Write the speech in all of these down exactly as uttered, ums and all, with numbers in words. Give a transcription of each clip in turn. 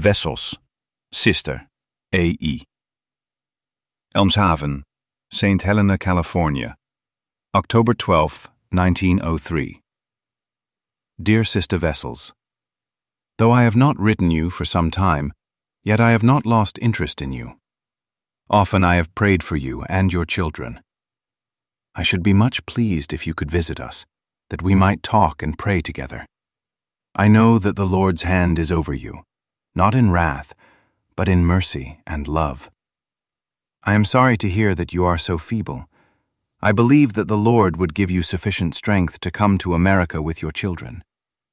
Wessels, Sister, A E Elmshaven, Saint Helena, California, October twelfth, nineteen oh three. Dear Sister Wessels, though I have not written you for some time, yet I have not lost interest in you. Often I have prayed for you and your children. I should be much pleased if you could visit us, that we might talk and pray together. I know that the Lord's hand is over you, not in wrath, but in mercy and love. I am sorry to hear that you are so feeble. I believe that the Lord would give you sufficient strength to come to America with your children.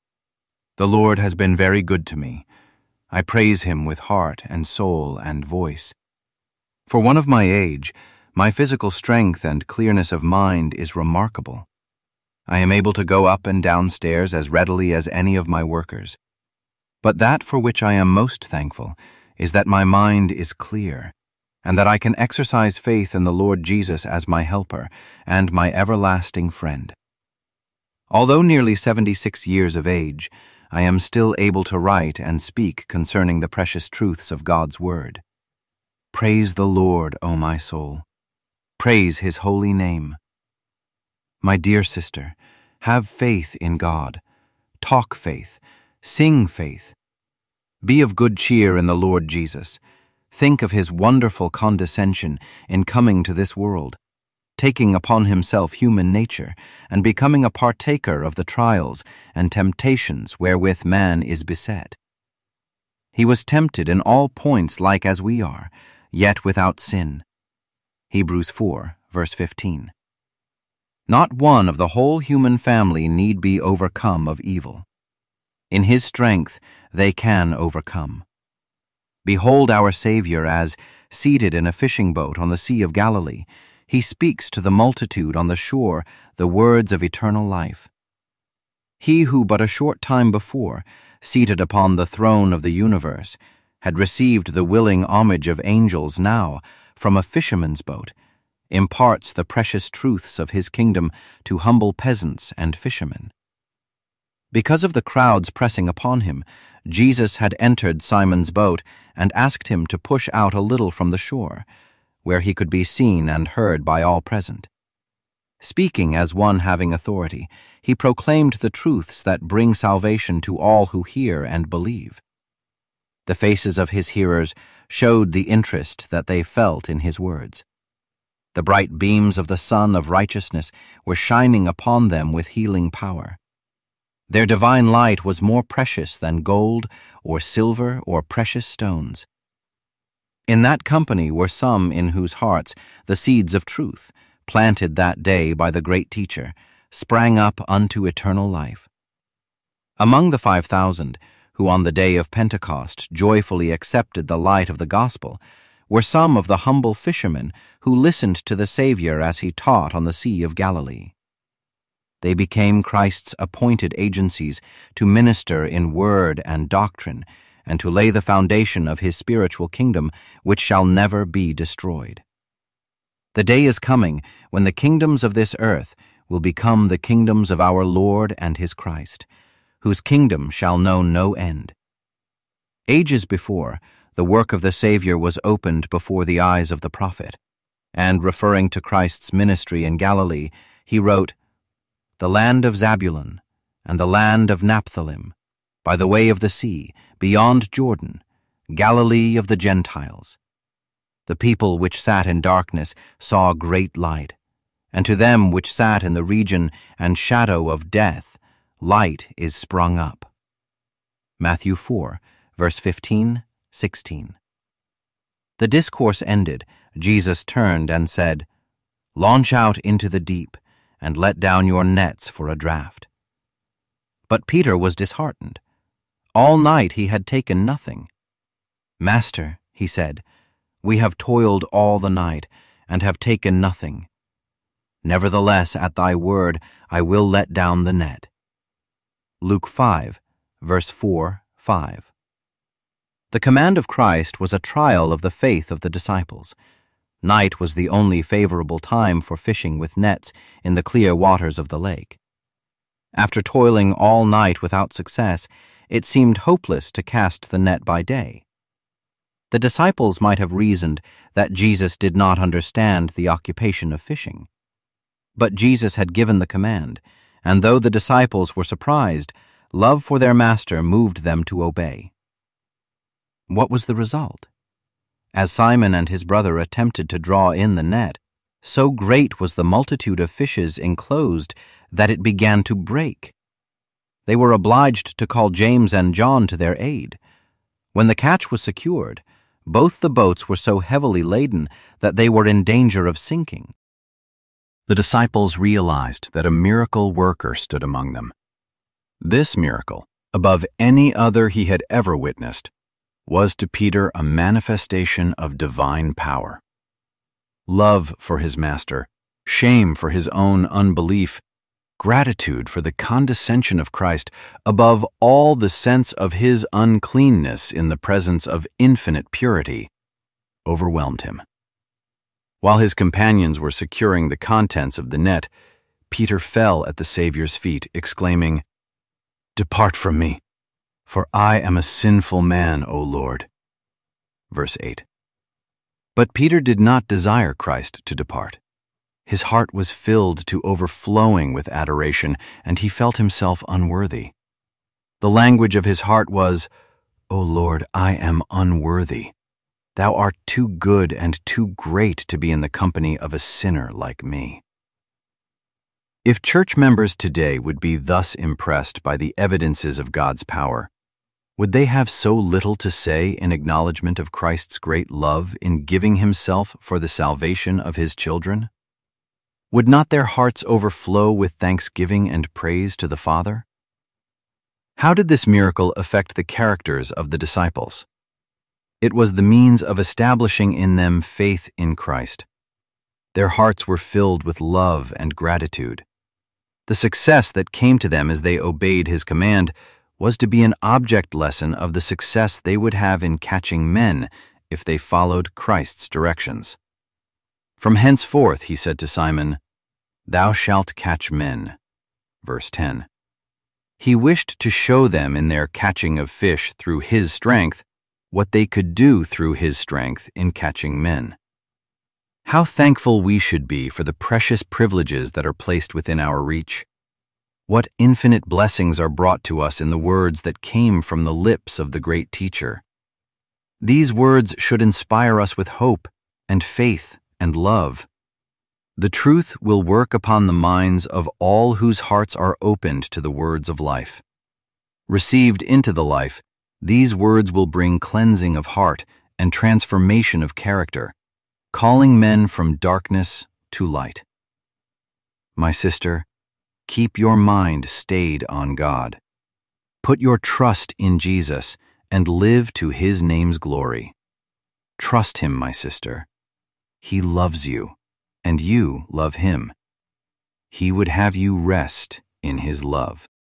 The Lord has been very good to me. I praise Him with heart and soul and voice. For one of my age, my physical strength and clearness of mind is remarkable. I am able to go up and down stairs as readily as any of my workers. But that for which I am most thankful is that my mind is clear, and that I can exercise faith in the Lord Jesus as my helper and my everlasting friend. Although nearly seventy-six years of age, I am still able to write and speak concerning the precious truths of God's Word. Praise the Lord, O my soul. Praise His holy name. My dear sister, have faith in God. Talk faith. Sing faith. Be of good cheer in the Lord Jesus. Think of His wonderful condescension in coming to this world, taking upon Himself human nature, and becoming a partaker of the trials and temptations wherewith man is beset. He was tempted in all points like as we are, yet without sin. Hebrews four, verse fifteen. Not one of the whole human family need be overcome of evil. In His strength they can overcome. Behold our Savior as, seated in a fishing boat on the Sea of Galilee, He speaks to the multitude on the shore the words of eternal life. He who but a short time before, seated upon the throne of the universe, had received the willing homage of angels now, from a fisherman's boat, imparts the precious truths of His kingdom to humble peasants and fishermen. Because of the crowds pressing upon Him, Jesus had entered Simon's boat and asked him to push out a little from the shore, where He could be seen and heard by all present. Speaking as one having authority, He proclaimed the truths that bring salvation to all who hear and believe. The faces of His hearers showed the interest that they felt in His words. The bright beams of the sun of righteousness were shining upon them with healing power. Their divine light was more precious than gold or silver or precious stones. In that company were some in whose hearts the seeds of truth, planted that day by the great teacher, sprang up unto eternal life. Among the five thousand, who on the day of Pentecost joyfully accepted the light of the gospel, were some of the humble fishermen who listened to the Savior as He taught on the Sea of Galilee. They became Christ's appointed agencies to minister in word and doctrine, and to lay the foundation of His spiritual kingdom, which shall never be destroyed. The day is coming when the kingdoms of this earth will become the kingdoms of our Lord and His Christ, whose kingdom shall know no end. Ages before, the work of the Savior was opened before the eyes of the prophet, and referring to Christ's ministry in Galilee, he wrote, "The land of Zabulon, and the land of Naphthalim, by the way of the sea, beyond Jordan, Galilee of the Gentiles. The people which sat in darkness saw great light, and to them which sat in the region and shadow of death, light is sprung up." Matthew four, verse fifteen, sixteen. The discourse ended, Jesus turned and said, "Launch out into the deep, and let down your nets for a draught." But Peter was disheartened. All night he had taken nothing. "Master," he said, "we have toiled all the night, and have taken nothing. Nevertheless, at thy word, I will let down the net." Luke five, verse four, five. The command of Christ was a trial of the faith of the disciples. Night was the only favorable time for fishing with nets in the clear waters of the lake. After toiling all night without success, it seemed hopeless to cast the net by day. The disciples might have reasoned that Jesus did not understand the occupation of fishing. But Jesus had given the command, and though the disciples were surprised, love for their master moved them to obey. What was the result? As Simon and his brother attempted to draw in the net, so great was the multitude of fishes enclosed that it began to break. They were obliged to call James and John to their aid. When the catch was secured, both the boats were so heavily laden that they were in danger of sinking. The disciples realized that a miracle worker stood among them. This miracle, above any other he had ever witnessed, was to Peter a manifestation of divine power. Love for his master, shame for his own unbelief, gratitude for the condescension of Christ, above all the sense of his uncleanness in the presence of infinite purity, overwhelmed him. While his companions were securing the contents of the net, Peter fell at the Savior's feet, exclaiming, "Depart from me, for I am a sinful man, O Lord." Verse eight. But Peter did not desire Christ to depart. His heart was filled to overflowing with adoration, and he felt himself unworthy. The language of his heart was, "O Lord, I am unworthy. Thou art too good and too great to be in the company of a sinner like me." If church members today would be thus impressed by the evidences of God's power, would they have so little to say in acknowledgement of Christ's great love in giving himself for the salvation of his children? Would not their hearts overflow with thanksgiving and praise to the Father? How did this miracle affect the characters of the disciples? It was the means of establishing in them faith in Christ. Their hearts were filled with love and gratitude. The success that came to them as they obeyed his command was to be an object lesson of the success they would have in catching men if they followed Christ's directions. From henceforth, he said to Simon, "Thou shalt catch men." Verse ten. He wished to show them in their catching of fish through his strength what they could do through his strength in catching men. How thankful we should be for the precious privileges that are placed within our reach. What infinite blessings are brought to us in the words that came from the lips of the great teacher. These words should inspire us with hope and faith and love. The truth will work upon the minds of all whose hearts are opened to the words of life. Received into the life, these words will bring cleansing of heart and transformation of character, calling men from darkness to light. My sister, keep your mind stayed on God. Put your trust in Jesus and live to his name's glory. Trust him, my sister. He loves you, and you love him. He would have you rest in his love.